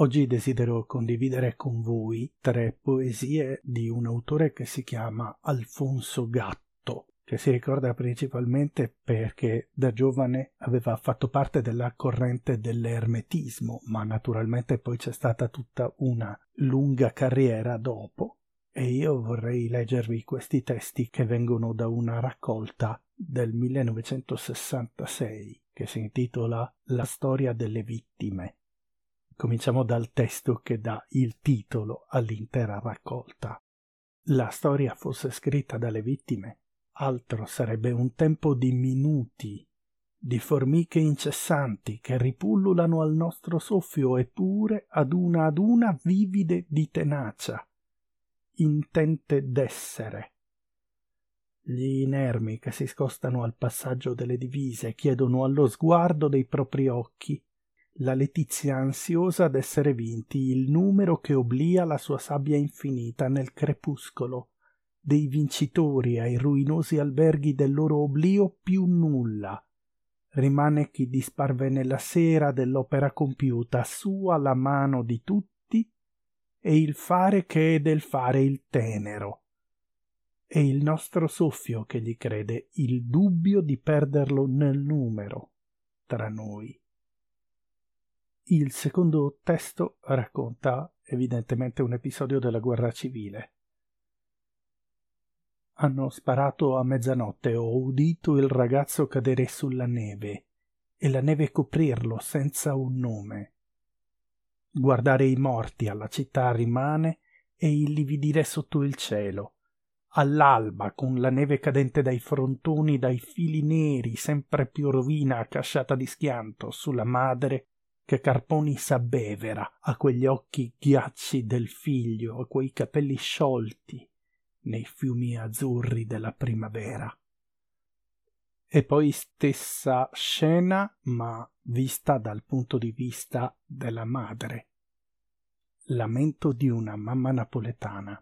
Oggi desidero condividere con voi 3 poesie di un autore che si chiama Alfonso Gatto, che si ricorda principalmente perché da giovane aveva fatto parte della corrente dell'ermetismo, ma naturalmente poi c'è stata tutta una lunga carriera dopo. E io vorrei leggervi questi testi che vengono da una raccolta del 1966 che si intitola La storia delle vittime. Cominciamo dal testo che dà il titolo all'intera raccolta. La storia fosse scritta dalle vittime, altro sarebbe un tempo di minuti, di formiche incessanti che ripullulano al nostro soffio eppure ad una vivide di tenacia, intente d'essere. Gli inermi che si scostano al passaggio delle divise chiedono allo sguardo dei propri occhi la letizia ansiosa d'essere vinti, il numero che oblìa la sua sabbia infinita nel crepuscolo, dei vincitori ai ruinosi alberghi del loro oblio più nulla. Rimane chi disparve nella sera dell'opera compiuta, sua la mano di tutti e il fare che è del fare il tenero. E il nostro soffio che gli crede il dubbio di perderlo nel numero tra noi. Il secondo testo racconta evidentemente un episodio della guerra civile. Hanno sparato a mezzanotte, ho udito il ragazzo cadere sulla neve e la neve coprirlo senza un nome. Guardare i morti alla città rimane e illividire sotto il cielo. All'alba, con la neve cadente dai frontoni, dai fili neri, sempre più rovina accasciata di schianto sulla madre, che carponi s'abbevera a quegli occhi ghiacci del figlio, a quei capelli sciolti nei fiumi azzurri della primavera. E poi stessa scena, ma vista dal punto di vista della madre. Lamento di una mamma napoletana.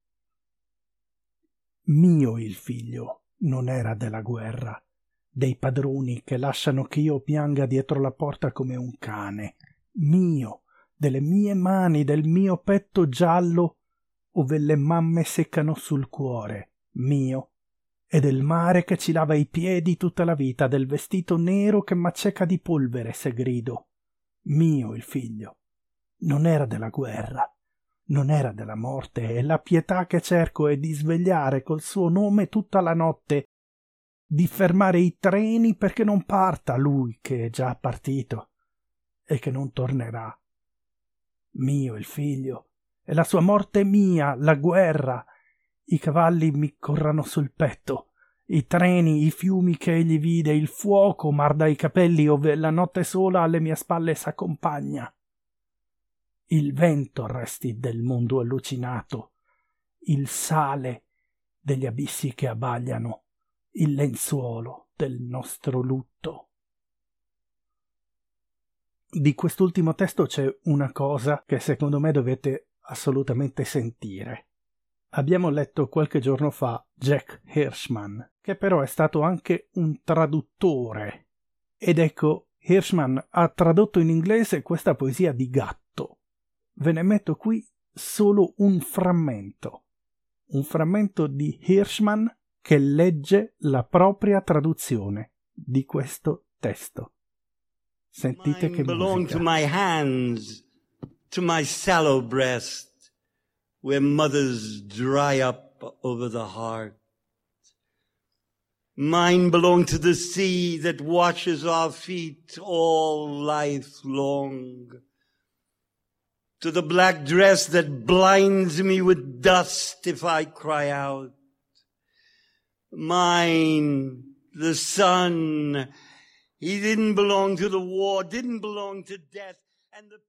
Mio il figlio, non era della guerra, dei padroni che lasciano che io pianga dietro la porta come un cane, mio, delle mie mani, del mio petto giallo, ove le mamme seccano sul cuore, mio, e del mare che ci lava i piedi tutta la vita, del vestito nero che m'acceca di polvere se grido. Mio il figlio, non era della guerra, non era della morte, e la pietà che cerco è di svegliare col suo nome tutta la notte, di fermare i treni perché non parta lui che è già partito e che non tornerà. Mio il figlio, e la sua morte mia, la guerra, i cavalli mi corrano sul petto, i treni, i fiumi che egli vide, il fuoco marda i capelli ove la notte sola alle mie spalle s'accompagna. Il vento resti del mondo allucinato, il sale degli abissi che abbagliano, il lenzuolo del nostro lutto. Di quest'ultimo testo c'è una cosa che secondo me dovete assolutamente sentire. Abbiamo letto qualche giorno fa Jack Hirschman, che però è stato anche un traduttore. Ed ecco, Hirschman ha tradotto in inglese questa poesia di Gatto. Ve ne metto qui solo un frammento di Hirschman che legge la propria traduzione di questo testo. Sentite che belong musica. to my hands, to my sallow breast, where mothers dry up over the heart. Mine belong to the sea that washes our feet all life long, to the black dress that blinds me with dust if I cry out. Mine, the sun, he didn't belong to the war, didn't belong to death, and the